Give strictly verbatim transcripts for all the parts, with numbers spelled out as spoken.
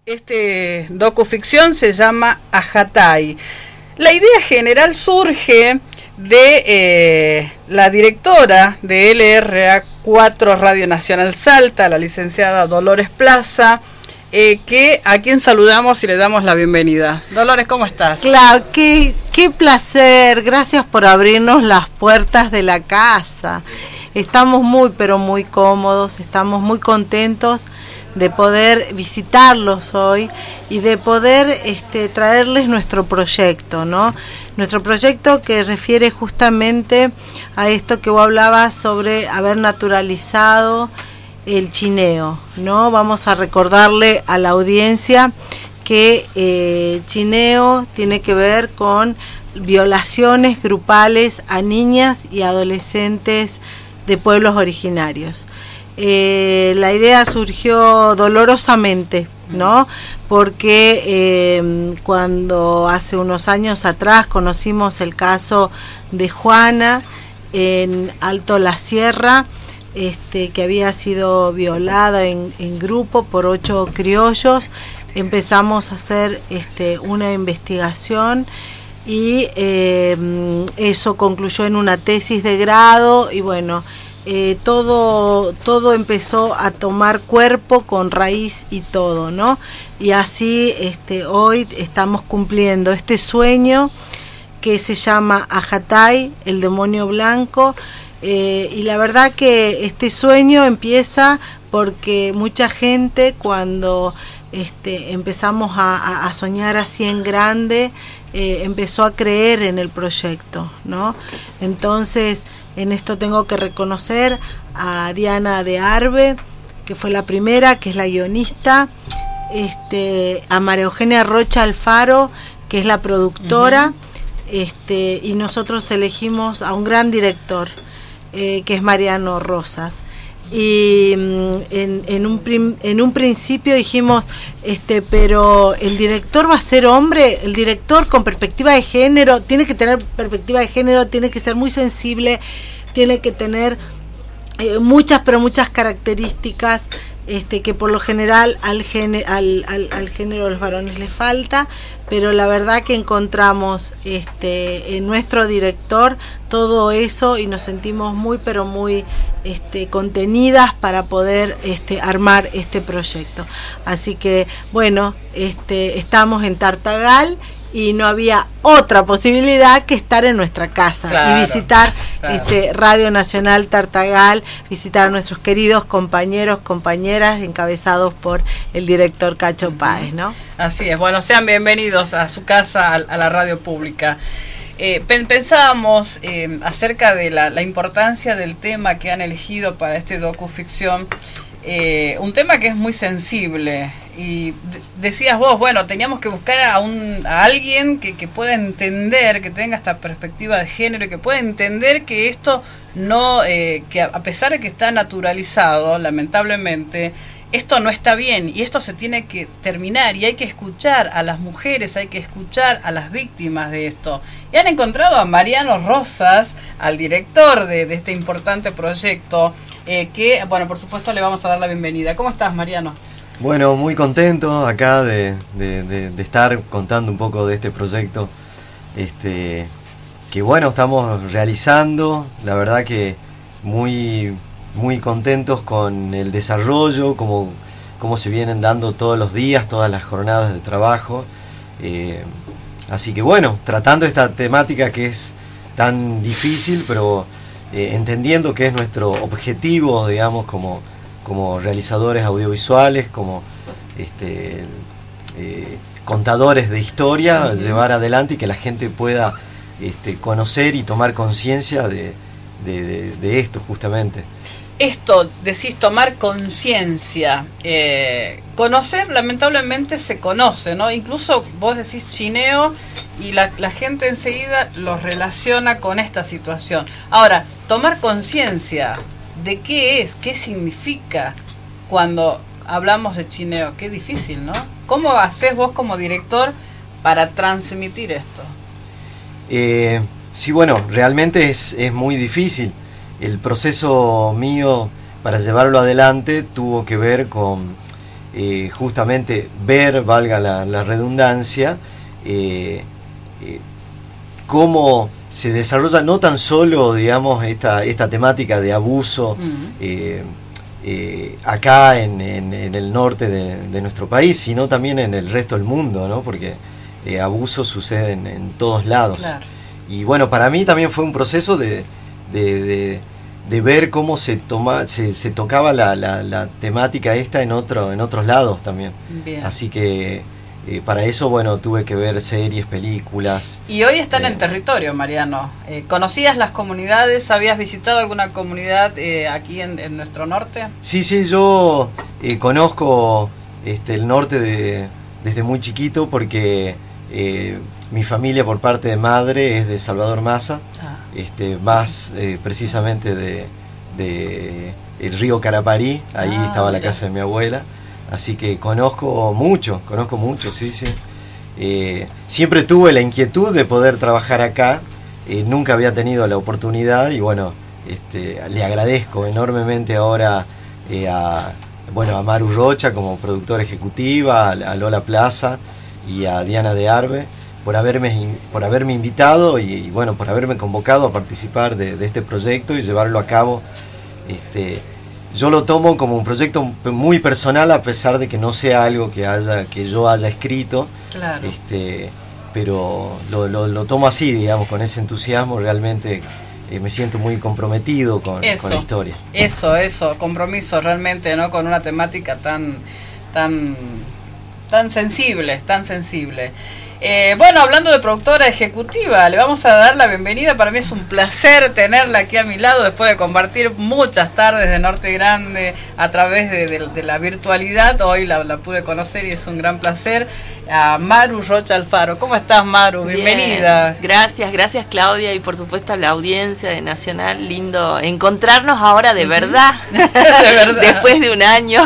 Este docuficción se llama Ajatay. La idea general surge de eh, la directora de L R A cuatro Radio Nacional Salta, la licenciada Dolores Plaza, eh, que a quien saludamos y le damos la bienvenida. Dolores, ¿cómo estás? Claro, qué, qué placer, gracias por abrirnos las puertas de la casa. Estamos muy, pero muy cómodos, estamos muy contentos de poder visitarlos hoy y de poder este, traerles nuestro proyecto, ¿no? Nuestro proyecto que refiere justamente a esto que vos hablabas sobre haber naturalizado el chineo, ¿no? Vamos a recordarle a la audiencia que eh, chineo tiene que ver con violaciones grupales a niñas y adolescentes de pueblos originarios. Eh, la idea surgió dolorosamente, ¿no? Porque eh, cuando hace unos años atrás conocimos el caso de Juana en Alto La Sierra, este, que había sido violada en, en grupo por ocho criollos, empezamos a hacer este, una investigación y eh, eso concluyó en una tesis de grado y bueno, Eh, todo todo empezó a tomar cuerpo con raíz y todo, ¿no? Y así este, hoy estamos cumpliendo este sueño que se llama Ajatay, el demonio blanco, eh, y la verdad que este sueño empieza porque mucha gente cuando este, empezamos a, a soñar así en grande, eh, empezó a creer en el proyecto, ¿no? Entonces, en esto tengo que reconocer a Diana de Arbe, que fue la primera, que es la guionista, este, a María Eugenia Rocha Alfaro, que es la productora, uh-huh. este, y nosotros elegimos a un gran director, eh, que es Mariano Rosas. Y en, en, un prim, en un principio dijimos, este, pero el director va a ser hombre, el director con perspectiva de género, tiene que tener perspectiva de género, tiene que ser muy sensible, tiene que tener eh, muchas, pero muchas características este, que por lo general al, gene, al, al, al género de los varones le falta, pero la verdad que encontramos este, en nuestro director todo eso y nos sentimos muy, pero muy este, contenidas para poder este, armar este proyecto. Así que, bueno, este, estamos en Tartagal y no había otra posibilidad que estar en nuestra casa, claro, y visitar claro. este, Radio Nacional Tartagal, visitar a nuestros queridos compañeros, compañeras, encabezados por el director Cacho uh-huh. Páez, ¿no? Así es, bueno, sean bienvenidos a su casa, a, a la radio pública. Eh, pensábamos eh, acerca de la, la importancia del tema que han elegido para este docuficción, eh, un tema que es muy sensible. Y de- decías vos, bueno, teníamos que buscar a un a alguien que, que pueda entender, que tenga esta perspectiva de género y que pueda entender que esto no, eh, que a, a pesar de que está naturalizado, lamentablemente, esto no está bien y esto se tiene que terminar y hay que escuchar a las mujeres, hay que escuchar a las víctimas de esto. Y han encontrado a Mariano Rosas, al director de, de este importante proyecto, eh, que, bueno, por supuesto le vamos a dar la bienvenida. ¿Cómo estás, Mariano? Bueno, muy contento acá de, de, de, de estar contando un poco de este proyecto, este, que bueno, estamos realizando, la verdad que muy... muy contentos con el desarrollo, cómo, cómo se vienen dando todos los días, todas las jornadas de trabajo. Eh, así que bueno, tratando esta temática que es tan difícil, pero eh, entendiendo que es nuestro objetivo, digamos, como, como realizadores audiovisuales, como este, eh, contadores de historia, uh-huh. llevar adelante y que la gente pueda este, conocer y tomar conciencia de, de, de, de esto justamente. Esto, decís, tomar conciencia, eh, conocer, lamentablemente se conoce, ¿no? Incluso vos decís chineo y la, la gente enseguida los relaciona con esta situación. Ahora, tomar conciencia de qué es, qué significa cuando hablamos de chineo, qué difícil, ¿no? ¿Cómo hacés vos como director para transmitir esto? Eh, sí, bueno, realmente es, es muy difícil. El proceso mío para llevarlo adelante tuvo que ver con eh, justamente ver, valga la, la redundancia, eh, eh, cómo se desarrolla no tan solo, digamos, esta, esta temática de abuso uh-huh. eh, eh, acá en, en, en el norte de, de nuestro país, sino también en el resto del mundo, ¿no? Porque eh, abusos suceden en todos lados. Claro. Y bueno, para mí también fue un proceso de, de, de, de ver cómo se toma, se, se tocaba la, la, la temática esta en otro, en otros lados también. Bien. Así que Eh, para eso, bueno, tuve que ver series, películas. Y hoy están eh, en territorio, Mariano. Eh, ¿Conocías las comunidades? ¿Habías visitado alguna comunidad eh, aquí en, en nuestro norte? Sí, sí, yo eh, conozco este, el norte de, desde muy chiquito porque eh, mi familia por parte de madre es de Salvador Massa, ah. este, más eh, precisamente de, de el río Caraparí, ahí ah, estaba la mira. casa de mi abuela. Así que conozco mucho, conozco mucho, sí, sí. Eh, siempre tuve la inquietud de poder trabajar acá, eh, nunca había tenido la oportunidad y bueno, este, le agradezco enormemente ahora eh, a, bueno, a Maru Rocha como productora ejecutiva, a, a Lola Plaza y a Diana de Arbe por haberme, por haberme invitado y, y bueno, por haberme convocado a participar de, de este proyecto y llevarlo a cabo. Este, Yo lo tomo como un proyecto muy personal a pesar de que no sea algo que haya que yo haya escrito, claro. este, pero lo, lo, lo tomo así, digamos, con ese entusiasmo. Realmente eh, me siento muy comprometido con, eso, con la historia. Eso, eso, compromiso realmente, ¿no? Con una temática tan, tan, tan sensible, tan sensible. Eh, bueno, hablando de productora ejecutiva, le vamos a dar la bienvenida. Para mí es un placer tenerla aquí a mi lado después de compartir muchas tardes de Norte Grande a través de, de, de la virtualidad. Hoy la, la pude conocer y es un gran placer. A Maru Rocha Alfaro. ¿Cómo estás, Maru? Bienvenida. Bien. Gracias, gracias Claudia y por supuesto a la audiencia de Nacional. Lindo encontrarnos ahora de verdad, de verdad. Después de un año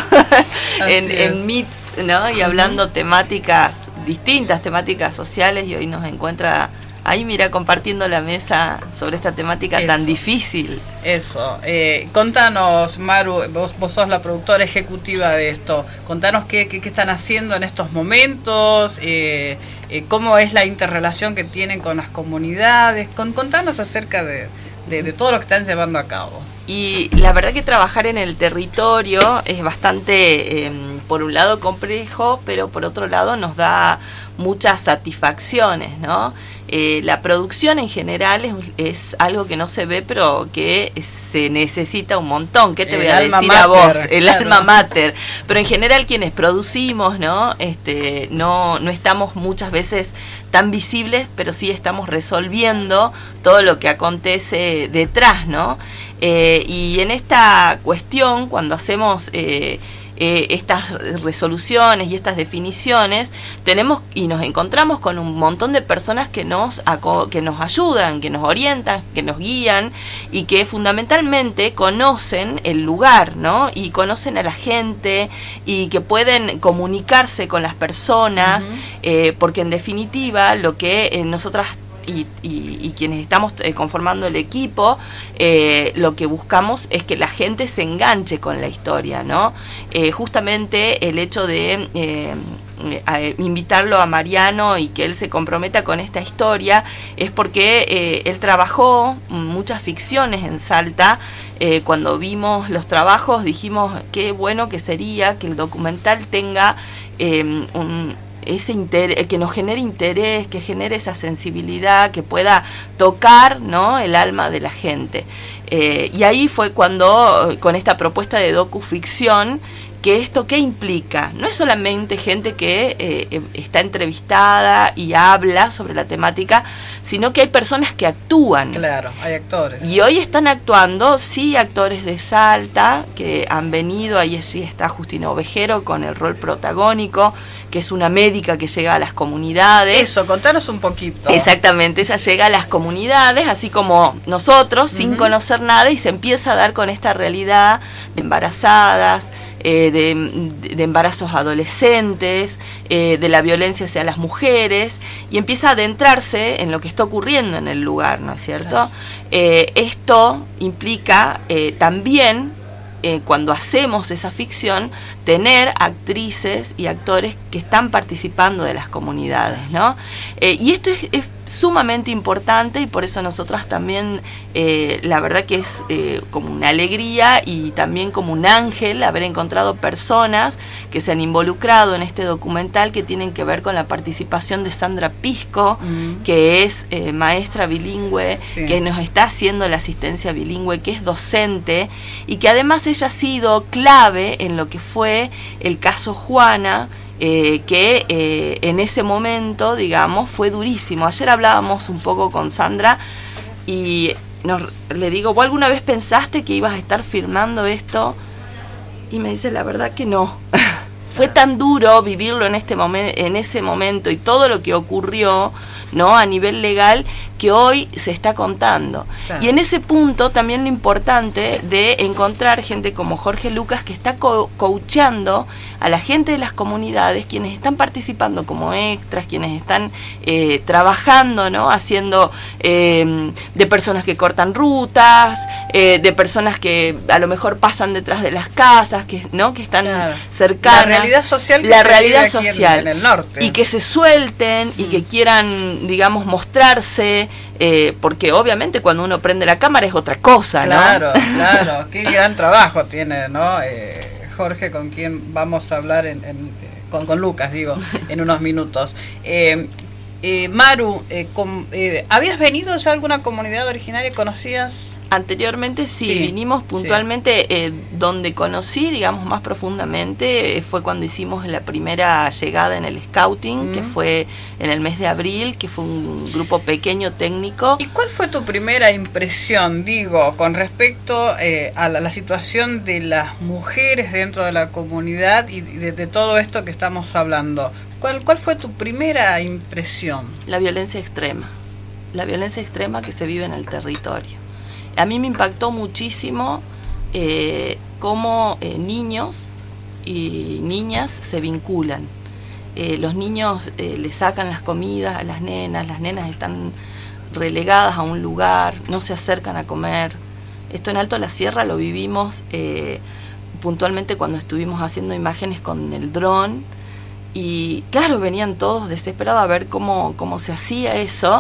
en, en Meets, ¿no? Y hablando uh-huh. temáticas distintas temáticas sociales y hoy nos encuentra ahí, mira, compartiendo la mesa sobre esta temática Eso. tan difícil. Eso. Eh, contanos, Maru, vos, vos sos la productora ejecutiva de esto. Contanos qué, qué, qué están haciendo en estos momentos, eh, eh, cómo es la interrelación que tienen con las comunidades. Con, contanos acerca de, de, de todo lo que están llevando a cabo. Y la verdad que trabajar en el territorio es bastante, eh, por un lado, complejo, pero por otro lado nos da muchas satisfacciones, ¿no? Eh, la producción en general es, es algo que no se ve, pero que se necesita un montón. ¿Qué te el voy a decir mater, a vos? El claro. alma mater. Pero en general quienes producimos, ¿no? Este, no, no estamos muchas veces tan visibles, pero sí estamos resolviendo todo lo que acontece detrás, ¿no? Eh, y en esta cuestión, cuando hacemos eh, eh, estas resoluciones y estas definiciones, tenemos y nos encontramos con un montón de personas que nos, que nos ayudan, que nos orientan, que nos guían y que fundamentalmente conocen el lugar, ¿no? Y conocen a la gente y que pueden comunicarse con las personas, uh-huh. eh, porque en definitiva lo que eh, nosotras Y, y, y quienes estamos eh, conformando el equipo, eh, lo que buscamos es que la gente se enganche con la historia, ¿no? Eh, justamente el hecho de eh, eh, invitarlo a Mariano y que él se comprometa con esta historia es porque eh, él trabajó muchas ficciones en Salta. Eh, cuando vimos los trabajos dijimos qué bueno que sería que el documental tenga eh, un ese interés, que nos genere interés, que genere esa sensibilidad, que pueda tocar, ¿no?, el alma de la gente. Eh, y ahí fue cuando, con esta propuesta de docuficción, que esto ¿qué implica? No es solamente gente que eh, está entrevistada y habla sobre la temática, sino que hay personas que actúan. Claro, hay actores. Y hoy están actuando, sí, actores de Salta, que han venido, ahí sí está Justina Ovejero con el rol protagónico, que es una médica que llega a las comunidades. Eso, contanos un poquito. Exactamente, ella llega a las comunidades, así como nosotros, uh-huh. sin conocer nada, y se empieza a dar con esta realidad de embarazadas, Eh, de, de embarazos adolescentes, eh, de la violencia hacia las mujeres, y empieza a adentrarse en lo que está ocurriendo en el lugar, ¿no es cierto? Claro. Eh, esto implica eh, también, eh, cuando hacemos esa ficción, tener actrices y actores que están participando de las comunidades, ¿no? Eh, y esto es, es sumamente importante y por eso nosotras también, eh, la verdad que es eh, como una alegría y también como un ángel haber encontrado personas que se han involucrado en este documental que tienen que ver con la participación de Sandra Pisco, mm. que es eh, maestra bilingüe, sí. que nos está haciendo la asistencia bilingüe, que es docente y que además ella ha sido clave en lo que fue el caso Juana, Eh, que eh, en ese momento, digamos, fue durísimo. Ayer hablábamos un poco con Sandra y nos, le digo, ¿vos alguna vez pensaste que ibas a estar filmando esto? Y me dice, la verdad que no. Fue tan duro vivirlo en este momen- en ese momento y todo lo que ocurrió, ¿no?, a nivel legal, que hoy se está contando. Claro. Y en ese punto también lo importante de encontrar gente como Jorge Lucas, que está co- coachando a la gente de las comunidades, quienes están participando como extras, quienes están eh, trabajando, ¿no?, haciendo eh, de personas que cortan rutas, eh, de personas que a lo mejor pasan detrás de las casas, que, ¿no?, que están claro. cercanas. La realidad social que la se realidad vive aquí social en, en el norte. Y que se suelten mm. y que quieran, digamos, mostrarse, eh, porque obviamente cuando uno prende la cámara es otra cosa, claro, ¿no? Claro, claro, qué gran trabajo tiene, ¿no? Eh, Jorge, con quien vamos a hablar, en, en, con, con Lucas, digo, en unos minutos. Eh, eh, Maru, eh, con, eh, ¿habías venido ya a alguna comunidad originaria? ¿Conocías? Anteriormente sí, sí vinimos puntualmente, sí. eh, donde conocí, digamos, más profundamente, eh, fue cuando hicimos la primera llegada en el Scouting, mm. que fue en el mes de abril, que fue un grupo pequeño técnico. ¿Y cuál fue tu primera impresión, digo, con respecto eh, a la, la situación de las mujeres dentro de la comunidad y de, de todo esto que estamos hablando? ¿Cuál, ¿Cuál fue tu primera impresión? La violencia extrema, la violencia extrema que se vive en el territorio. A mí me impactó muchísimo eh, cómo eh, niños y niñas se vinculan. Eh, los niños eh, le sacan las comidas a las nenas, las nenas están relegadas a un lugar, no se acercan a comer. Esto en Alto la Sierra lo vivimos eh, puntualmente cuando estuvimos haciendo imágenes con el dron y claro, venían todos desesperados a ver cómo, cómo se hacía eso.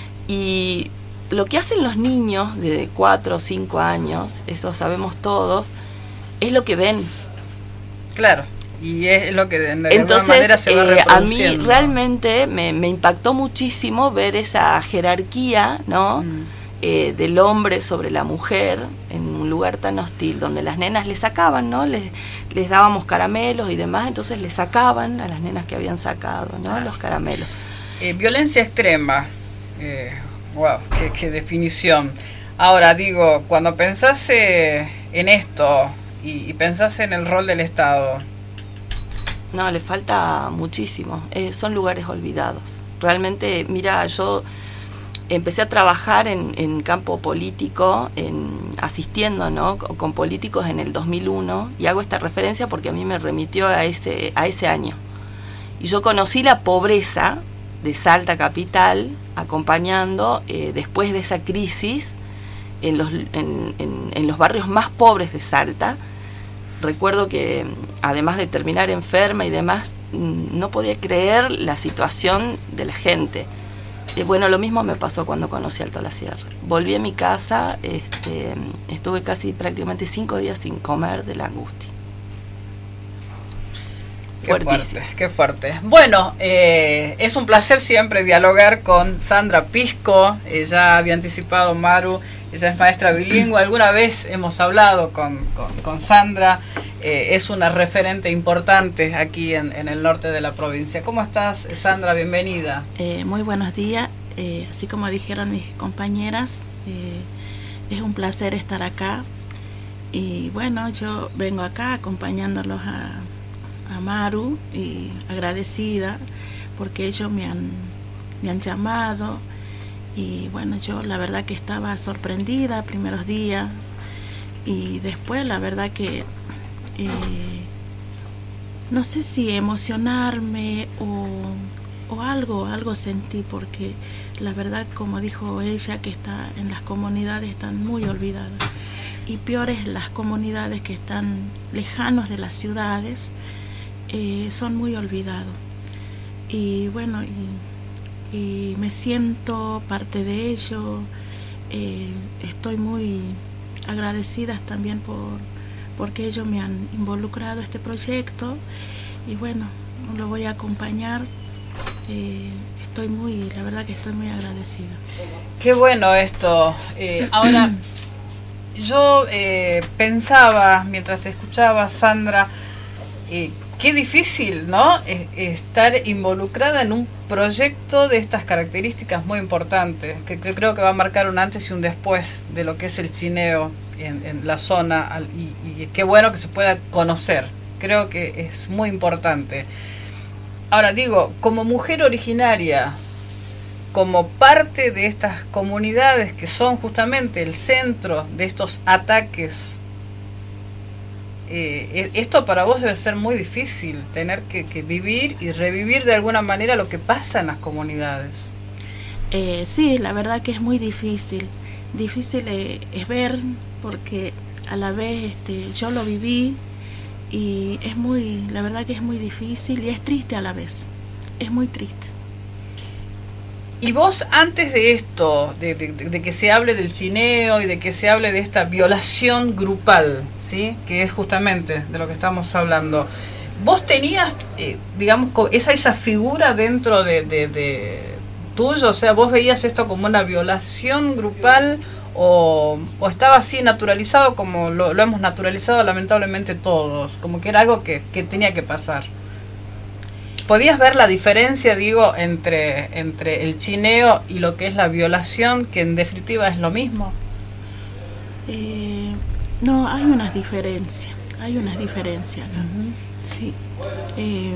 Y lo que hacen los niños de cuatro o cinco años, eso sabemos todos, es lo que ven. Claro, y es lo que de alguna Entonces, manera se va eh, a mí reproduciendo. realmente me, me impactó muchísimo ver esa jerarquía, ¿no? Mm. Eh, del hombre sobre la mujer en un lugar tan hostil, donde las nenas les sacaban, ¿no? Les, les dábamos caramelos y demás, entonces les sacaban a las nenas que habían sacado, ¿no? Ah. Los caramelos. Eh, violencia extrema. Eh, wow, qué, qué definición. Ahora digo, cuando pensás eh, en esto y, y pensás en el rol del Estado. No, le falta muchísimo. Eh, son lugares olvidados. Realmente, mira, yo empecé a trabajar en, en campo político, en, asistiendo, ¿no?, con, con políticos en el dos mil uno, y hago esta referencia porque a mí me remitió a ese, a ese año. Y yo conocí la pobreza de Salta capital, acompañando eh, después de esa crisis en los, en, en, en los barrios más pobres de Salta. Recuerdo que además de terminar enferma y demás, no podía creer la situación de la gente. Eh, bueno, lo mismo me pasó cuando conocí Alto la Sierra. Volví a mi casa, este, estuve casi prácticamente cinco días sin comer de la angustia. Qué fuerte, qué fuerte. Bueno, eh, es un placer siempre dialogar con Sandra Pisco. Eh, ya había anticipado Maru, ella es maestra bilingüe. Alguna vez hemos hablado con, con, con Sandra. Eh, es una referente importante aquí en, en el norte de la provincia. ¿Cómo estás, Sandra? Bienvenida. Eh, muy buenos días. Eh, así como dijeron mis compañeras, eh, es un placer estar acá. Y bueno, yo vengo acá acompañándolos a... a Maru y agradecida porque ellos me han, me han llamado y bueno, yo la verdad que estaba sorprendida primeros días y después la verdad que eh, no sé si emocionarme o, o algo, algo sentí porque la verdad, como dijo ella, que está en las comunidades están muy olvidadas. y peores las comunidades que están lejanos de las ciudades, eh, son muy olvidados. Y bueno, y, y me siento parte de ello. Eh, estoy muy agradecida también por porque ellos me han involucrado a este proyecto, y bueno, lo voy a acompañar. Eh, estoy muy, la verdad que estoy muy agradecida. Qué bueno esto. Eh, ahora, yo eh, pensaba, mientras te escuchaba, Sandra, eh, qué difícil, ¿no? Eh, estar involucrada en un proyecto de estas características muy importantes, que, que creo que va a marcar un antes y un después de lo que es el chineo en, en la zona, al, y, y qué bueno que se pueda conocer. Creo que es muy importante. Ahora digo, como mujer originaria, como parte de estas comunidades que son justamente el centro de estos ataques, eh, esto para vos debe ser muy difícil, tener que, que vivir y revivir de alguna manera lo que pasa en las comunidades. Eh, sí, la verdad que es muy difícil. Difícil eh, es ver, porque a la vez este, yo lo viví, y es muy, la verdad que es muy difícil y es triste a la vez. Es muy triste. Y vos, antes de esto, de, de, de que se hable del chineo y de que se hable de esta violación grupal, ¿sí?, que es justamente de lo que estamos hablando, ¿vos tenías, eh, digamos, esa, esa figura dentro de, de, de tuyo? O sea, ¿vos veías esto como una violación grupal o, o estaba así naturalizado como lo, lo hemos naturalizado lamentablemente todos? Como que era algo que, que tenía que pasar. ¿Podías ver la diferencia, digo, entre, entre el chineo y lo que es la violación, que en definitiva es lo mismo? Eh, no, hay unas diferencias, hay unas diferencias acá. Uh-huh. Sí. Eh,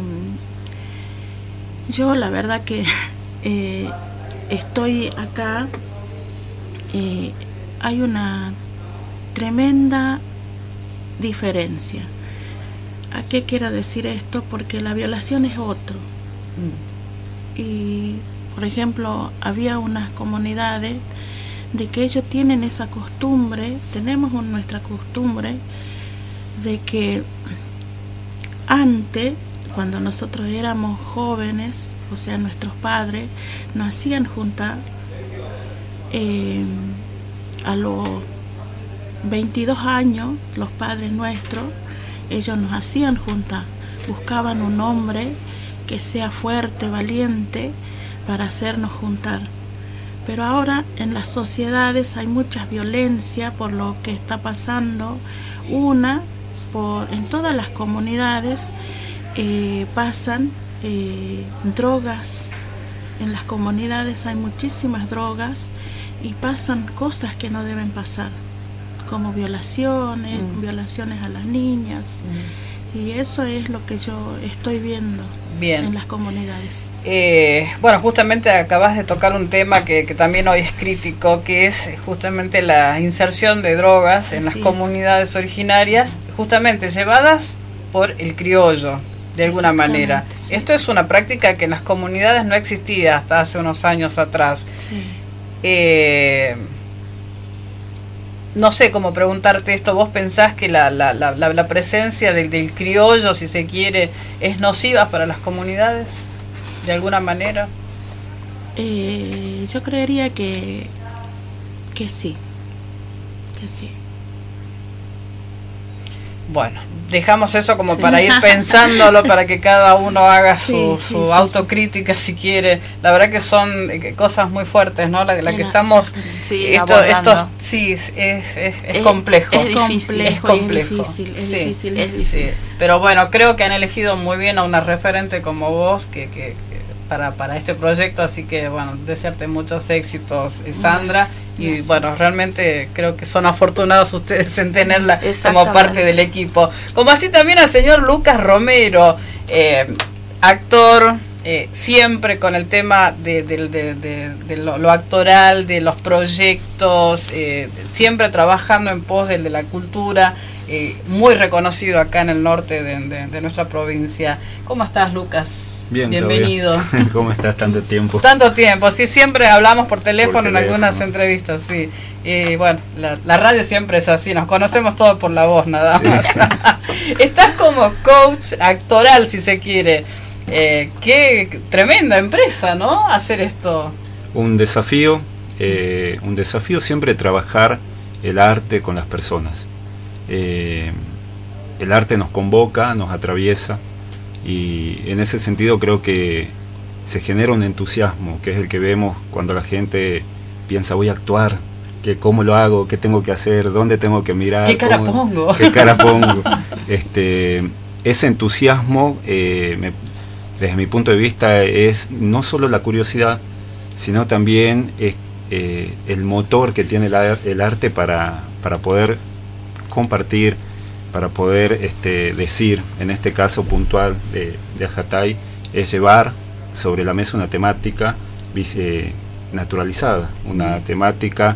yo la verdad que eh, estoy acá, eh, hay una tremenda diferencia. ¿A qué quiero decir esto? Porque la violación es otro. Mm. Y, por ejemplo, había unas comunidades de que ellos tienen esa costumbre, tenemos un, nuestra costumbre, de que antes, cuando nosotros éramos jóvenes, o sea, nuestros padres, nos hacían juntar eh, a los veintidós años, los padres nuestros, ellos nos hacían juntar, buscaban un hombre que sea fuerte, valiente, para hacernos juntar. Pero ahora en las sociedades hay mucha violencia por lo que está pasando. Una, por, en todas las comunidades eh, pasan eh, drogas. En las comunidades hay muchísimas drogas y pasan cosas que no deben pasar, como violaciones, mm. violaciones a las niñas, mm. y eso es lo que yo estoy viendo. Bien. En las comunidades. Eh, bueno, justamente acabas de tocar un tema que, que también hoy es crítico, que es justamente la inserción de drogas en Así las comunidades es. originarias, justamente llevadas por el criollo, de alguna manera. Sí. Esto es una práctica que en las comunidades no existía hasta hace unos años atrás. Sí. Eh, No sé cómo preguntarte esto. ¿Vos pensás que la, la, la, la presencia del, del criollo, si se quiere, es nociva para las comunidades, de alguna manera? Eh, yo creería que, que sí, que sí. Bueno, dejamos eso como sí. para ir pensándolo, para que cada uno haga su, sí, su sí, autocrítica sí. si quiere. La verdad que son cosas muy fuertes, ¿no? La, la que estamos... Sí, esto, esto sí, es, es, es, es complejo. Es difícil. Es complejo. Es difícil, es sí, difícil, es sí. difícil. Pero bueno, creo que han elegido muy bien a una referente como vos que... que, que Para, para este proyecto, así que bueno, desearte muchos éxitos, Sandra, gracias, y gracias. Bueno, realmente creo que son afortunados ustedes en tenerla como parte del equipo, como así también al señor Lucas Romero, eh, actor, eh, siempre con el tema de, de, de, de, de lo, lo actoral, de los proyectos, eh, siempre trabajando en pos de, de la cultura. eh, muy reconocido acá en el norte de, de, de nuestra provincia. ¿Cómo estás, Lucas? Bien, bienvenido. Claudia. ¿Cómo estás? Tanto tiempo. Tanto tiempo, sí, siempre hablamos por teléfono, por teléfono. En algunas entrevistas, sí. Y bueno, la, la radio siempre es así, nos conocemos todos por la voz, nada más. Sí. Estás como coach actoral, si se quiere. Eh, qué tremenda empresa, ¿no? Hacer esto. Un desafío, eh, un desafío siempre trabajar el arte con las personas. Eh, el arte nos convoca, nos atraviesa, y en ese sentido creo que se genera un entusiasmo, que es el que vemos cuando la gente piensa, voy a actuar, que cómo lo hago, qué tengo que hacer, dónde tengo que mirar, qué cara cómo, pongo, qué cara pongo. Este, ese entusiasmo, eh, me, desde mi punto de vista, es no solo la curiosidad, sino también es, eh, el motor que tiene la, el arte para, para poder compartir, para poder este, decir, en este caso puntual de, de Ajatay, es llevar sobre la mesa una temática eh, naturalizada, una temática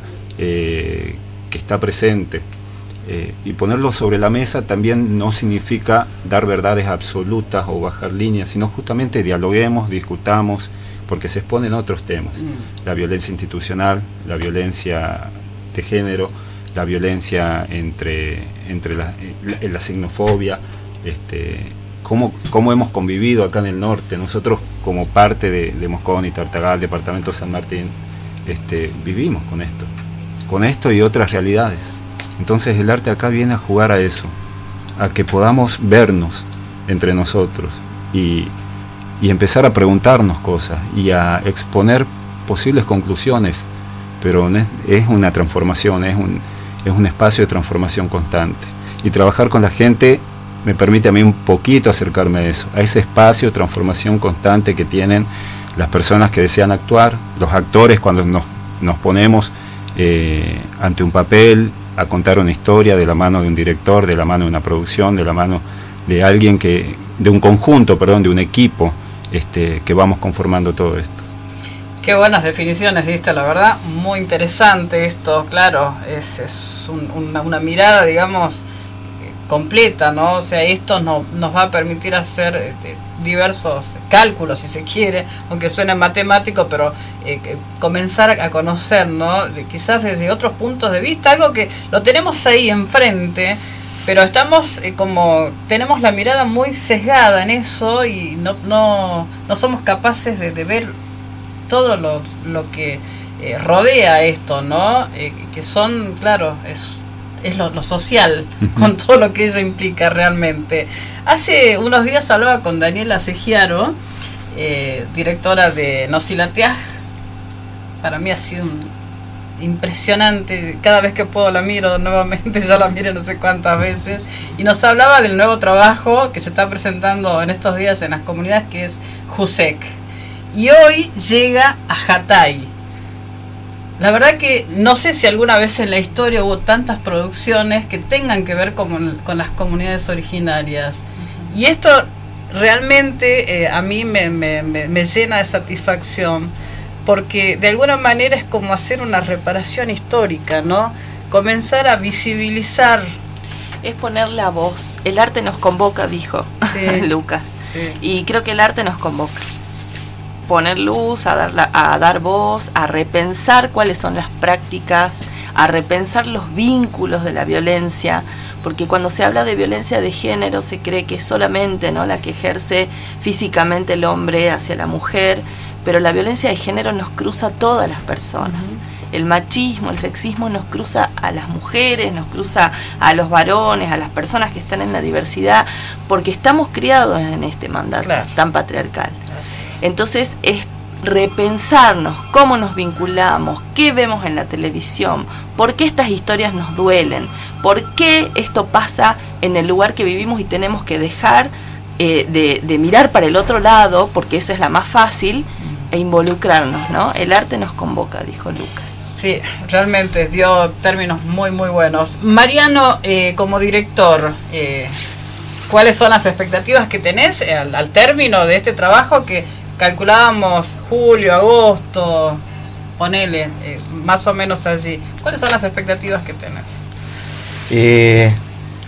eh, que está presente. Eh, y ponerlo sobre la mesa también no significa dar verdades absolutas o bajar líneas, sino justamente dialoguemos, discutamos, porque se exponen otros temas. Mm. La violencia institucional, la violencia de género, la violencia entre, entre la, la, la xenofobia, este, cómo, cómo hemos convivido acá en el norte. Nosotros como parte de, de Moscón y Tartagal, departamento San Martín, este, vivimos con esto, con esto y otras realidades. Entonces el arte acá viene a jugar a eso, a que podamos vernos entre nosotros y, y empezar a preguntarnos cosas y a exponer posibles conclusiones, pero es una transformación, es un, es un espacio de transformación constante. Y trabajar con la gente me permite a mí un poquito acercarme a eso, a ese espacio de transformación constante que tienen las personas que desean actuar, los actores cuando nos, nos ponemos eh, ante un papel, a contar una historia de la mano de un director, de la mano de una producción, de la mano de alguien que, de un conjunto, perdón, de un equipo, este, que vamos conformando todo esto. Qué buenas definiciones diste, la verdad, muy interesante esto, claro, es, es un, una, una mirada, digamos, completa, ¿no? O sea, esto no, nos va a permitir hacer este, diversos cálculos, si se quiere, aunque suene matemático, pero eh, comenzar a conocer, ¿no? De, quizás desde otros puntos de vista, algo que lo tenemos ahí enfrente, pero estamos eh, como, tenemos la mirada muy sesgada en eso y no, no, no somos capaces de, de ver todo lo, lo que eh, rodea esto, ¿no? Eh, que son, claro, es... es lo, lo social, con todo lo que ello implica realmente. Hace unos días hablaba con Daniela Segiaro, eh, directora de Nocilateaj. Para mí ha sido un, impresionante, cada vez que puedo la miro nuevamente, ya la miré no sé cuántas veces, y nos hablaba del nuevo trabajo que se está presentando en estos días en las comunidades, que es Jusek. Y hoy llega a Ajatay. La verdad que no sé si alguna vez en la historia hubo tantas producciones que tengan que ver con, con las comunidades originarias. Uh-huh. Y esto realmente eh, a mí me, me, me, me llena de satisfacción, porque de alguna manera es como hacer una reparación histórica, ¿no? Comenzar a visibilizar. Es poner la voz. El arte nos convoca, dijo sí. Lucas. Sí. Y creo que el arte nos convoca. Poner luz, a dar, la, a dar voz, a repensar cuáles son las prácticas, a repensar los vínculos de la violencia, porque cuando se habla de violencia de género se cree que es solamente, ¿no?, la que ejerce físicamente el hombre hacia la mujer, pero la violencia de género nos cruza a todas las personas. Uh-huh. El machismo, el sexismo nos cruza a las mujeres, nos cruza a los varones, a las personas que están en la diversidad, porque estamos criados en este mandato claro. tan patriarcal. Gracias. Entonces es repensarnos cómo nos vinculamos, qué vemos en la televisión, por qué estas historias nos duelen, por qué esto pasa en el lugar que vivimos y tenemos que dejar eh, de, de mirar para el otro lado, porque eso es la más fácil, e involucrarnos, ¿no? El arte nos convoca, dijo Lucas. Sí, realmente dio términos muy, muy buenos. Mariano, eh, como director, eh, ¿cuáles son las expectativas que tenés al, al término de este trabajo que calculábamos julio, agosto, ponele, eh, más o menos allí? ¿Cuáles son las expectativas que tenés? Eh,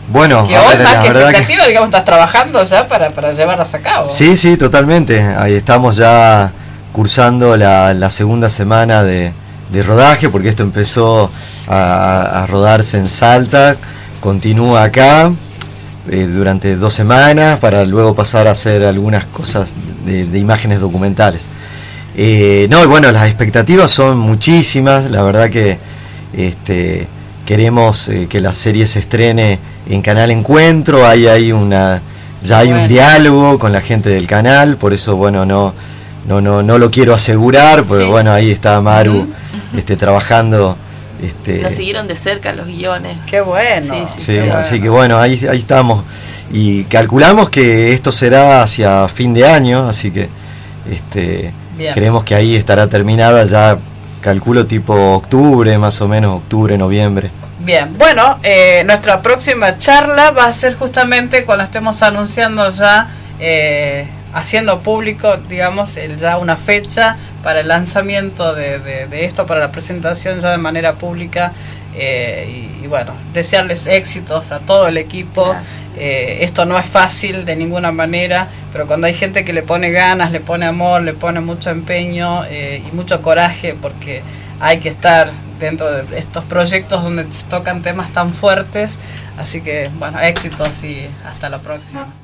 Bueno, que a hoy ver, más la que verdad que- expectativa, digamos, estás trabajando ya para, para llevarlas a cabo. Sí, sí, totalmente. Ahí estamos ya cursando la, la segunda semana de, de rodaje, porque esto empezó a, a rodarse en Salta, continúa acá eh, durante dos semanas para luego pasar a hacer algunas cosas de, de imágenes documentales. Eh, no, y bueno, las expectativas son muchísimas, la verdad que este, queremos eh, que la serie se estrene en Canal Encuentro, hay, hay una, ya hay Bueno. un diálogo con la gente del canal, por eso bueno, no, no, no, no lo quiero asegurar, porque Sí. bueno, ahí está Maru Ujú. este, trabajando. Este, Lo siguieron de cerca los guiones. Qué bueno. Sí, sí, Sí, qué bueno. así que bueno, ahí, ahí estamos. Y calculamos que esto será hacia fin de año, así que este, Bien. creemos que ahí estará terminada ya, calculo tipo octubre, más o menos, octubre, noviembre. Bien, bueno, eh, nuestra próxima charla va a ser justamente cuando estemos anunciando ya, eh, haciendo público, digamos, el, ya una fecha para el lanzamiento de, de, de esto, para la presentación ya de manera pública. Eh, y, y bueno, desearles éxitos a todo el equipo. Gracias. Eh, esto no es fácil de ninguna manera, pero cuando hay gente que le pone ganas, le pone amor, le pone mucho empeño eh, y mucho coraje, porque hay que estar dentro de estos proyectos donde tocan temas tan fuertes. Así que, bueno, éxitos y hasta la próxima.